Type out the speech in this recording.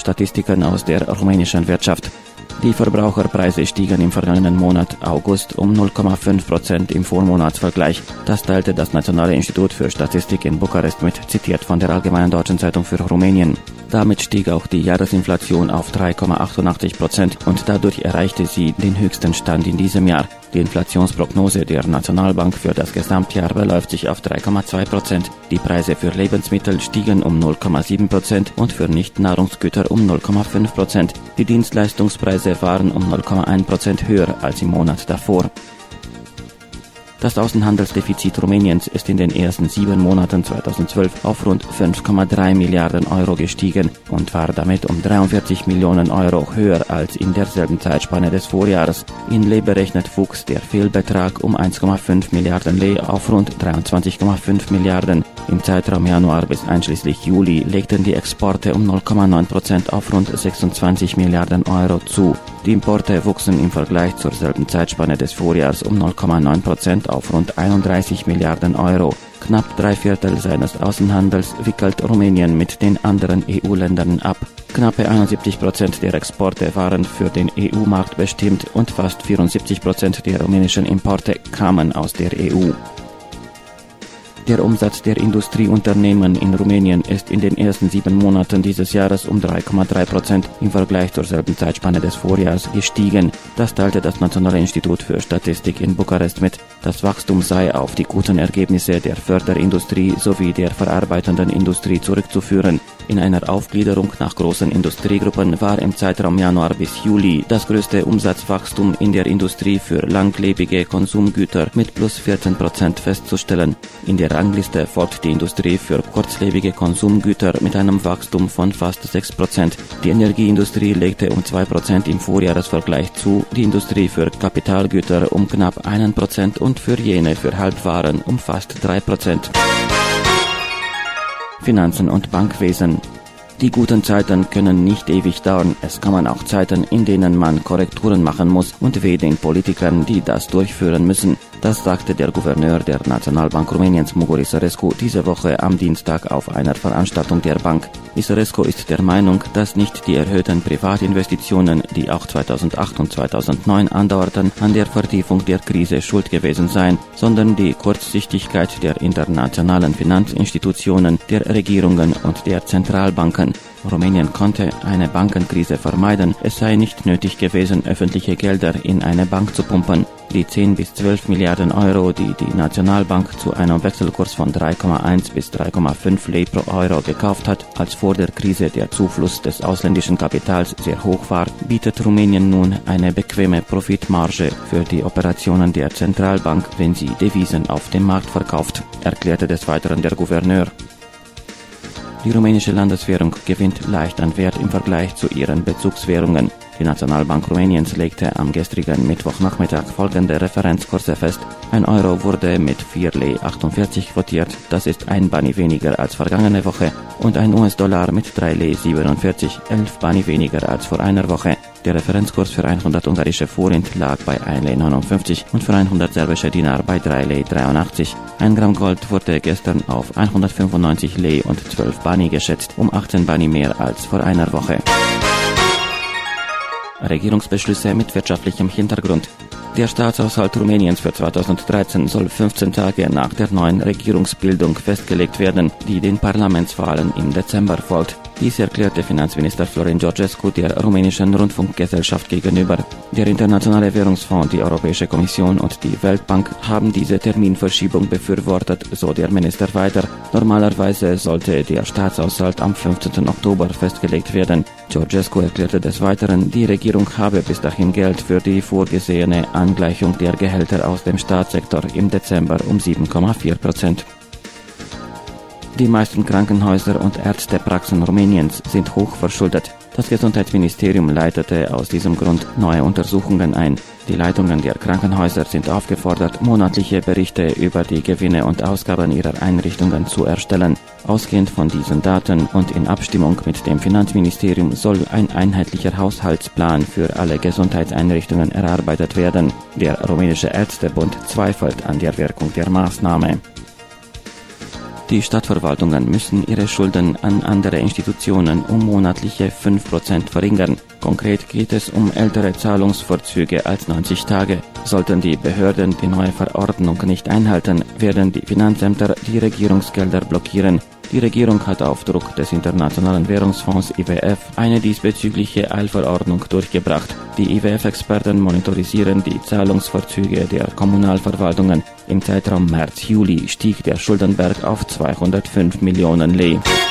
Statistiken aus der rumänischen Wirtschaft. Die Verbraucherpreise stiegen im vergangenen Monat August um 0,5% im Vormonatsvergleich. Das teilte das Nationale Institut für Statistik in Bukarest mit, zitiert von der Allgemeinen Deutschen Zeitung für Rumänien. Damit stieg auch die Jahresinflation auf 3,88% und dadurch erreichte sie den höchsten Stand in diesem Jahr. Die Inflationsprognose der Nationalbank für das Gesamtjahr beläuft sich auf 3,2%. Die Preise für Lebensmittel stiegen um 0,7% und für Nicht-Nahrungsgüter um 0,5%. Die Dienstleistungspreise waren um 0,1% höher als im Monat davor. Das Außenhandelsdefizit Rumäniens ist in den ersten 7 Monaten 2012 auf rund 5,3 Milliarden Euro gestiegen und war damit um 43 Millionen Euro höher als in derselben Zeitspanne des Vorjahres. In Lei berechnet wuchs der Fehlbetrag um 1,5 Milliarden Lei auf rund 23,5 Milliarden. Im Zeitraum Januar bis einschließlich Juli legten die Exporte um 0,9% auf rund 26 Milliarden Euro zu. Die Importe wuchsen im Vergleich zur selben Zeitspanne des Vorjahres um 0,9% auf rund 31 Milliarden Euro. Knapp 3/4 seines Außenhandels wickelt Rumänien mit den anderen EU-Ländern ab. Knappe 71% der Exporte waren für den EU-Markt bestimmt und fast 74% der rumänischen Importe kamen aus der EU. Der Umsatz der Industrieunternehmen in Rumänien ist in den ersten 7 Monaten dieses Jahres um 3,3% im Vergleich zur selben Zeitspanne des Vorjahres gestiegen. Das teilte das Nationale Institut für Statistik in Bukarest mit. Das Wachstum sei auf die guten Ergebnisse der Förderindustrie sowie der verarbeitenden Industrie zurückzuführen. In einer Aufgliederung nach großen Industriegruppen war im Zeitraum Januar bis Juli das größte Umsatzwachstum in der Industrie für langlebige Konsumgüter mit plus 14% festzustellen. In der Rangliste folgt die Industrie für kurzlebige Konsumgüter mit einem Wachstum von fast 6%. Die Energieindustrie legte um 2% im Vorjahresvergleich zu, die Industrie für Kapitalgüter um knapp 1% und für jene für Halbwaren um fast 3%. Finanzen und Bankwesen. Die guten Zeiten können nicht ewig dauern. Es kommen auch Zeiten, in denen man Korrekturen machen muss und weh den Politikern, die das durchführen müssen. Das sagte der Gouverneur der Nationalbank Rumäniens, Mugur Isărescu, diese Woche am Dienstag auf einer Veranstaltung der Bank. Isărescu ist der Meinung, dass nicht die erhöhten Privatinvestitionen, die auch 2008 und 2009 andauerten, an der Vertiefung der Krise schuld gewesen seien, sondern die Kurzsichtigkeit der internationalen Finanzinstitutionen, der Regierungen und der Zentralbanken. Rumänien konnte eine Bankenkrise vermeiden. Es sei nicht nötig gewesen, öffentliche Gelder in eine Bank zu pumpen. Die 10 bis 12 Milliarden Euro, die die Nationalbank zu einem Wechselkurs von 3,1 bis 3,5 Lei pro Euro gekauft hat, als vor der Krise der Zufluss des ausländischen Kapitals sehr hoch war, bietet Rumänien nun eine bequeme Profitmarge für die Operationen der Zentralbank, wenn sie Devisen auf dem Markt verkauft, erklärte des Weiteren der Gouverneur. Die rumänische Landeswährung gewinnt leicht an Wert im Vergleich zu ihren Bezugswährungen. Die Nationalbank Rumäniens legte am gestrigen Mittwochnachmittag folgende Referenzkurse fest. 1 Euro wurde mit 4,48 Lei quotiert, das ist 1 Bani weniger als vergangene Woche, und ein US-Dollar mit 3,47 Lei, 11 Bani weniger als vor einer Woche. Der Referenzkurs für 100 ungarische Forint lag bei 1,59 Lei und für 100 serbische Dinar bei 3,83 Lei. 1 Gramm Gold wurde gestern auf 195 Lei und 12 Bani geschätzt, um 18 Bani mehr als vor einer Woche. Regierungsbeschlüsse mit wirtschaftlichem Hintergrund. Der Staatshaushalt Rumäniens für 2013 soll 15 Tage nach der neuen Regierungsbildung festgelegt werden, die den Parlamentswahlen im Dezember folgt. Dies erklärte Finanzminister Florin Georgescu der rumänischen Rundfunkgesellschaft gegenüber. Der Internationale Währungsfonds, die Europäische Kommission und die Weltbank haben diese Terminverschiebung befürwortet, so der Minister weiter. Normalerweise sollte der Staatshaushalt am 15. Oktober festgelegt werden. Georgescu erklärte des Weiteren, die Regierung habe bis dahin Geld für die vorgesehene Angleichung der Gehälter aus dem Staatssektor im Dezember um 7,4%. Die meisten Krankenhäuser und Ärztepraxen Rumäniens sind hoch verschuldet. Das Gesundheitsministerium leitete aus diesem Grund neue Untersuchungen ein. Die Leitungen der Krankenhäuser sind aufgefordert, monatliche Berichte über die Gewinne und Ausgaben ihrer Einrichtungen zu erstellen. Ausgehend von diesen Daten und in Abstimmung mit dem Finanzministerium soll ein einheitlicher Haushaltsplan für alle Gesundheitseinrichtungen erarbeitet werden. Der Rumänische Ärztebund zweifelt an der Wirkung der Maßnahme. Die Stadtverwaltungen müssen ihre Schulden an andere Institutionen um monatliche 5% verringern. Konkret geht es um ältere Zahlungsvorzüge als 90 Tage. Sollten die Behörden die neue Verordnung nicht einhalten, werden die Finanzämter die Regierungsgelder blockieren. Die Regierung hat auf Druck des Internationalen Währungsfonds IWF eine diesbezügliche Eilverordnung durchgebracht. Die IWF-Experten monitorisieren die Zahlungsverzüge der Kommunalverwaltungen. Im Zeitraum März-Juli stieg der Schuldenberg auf 205 Millionen Lei.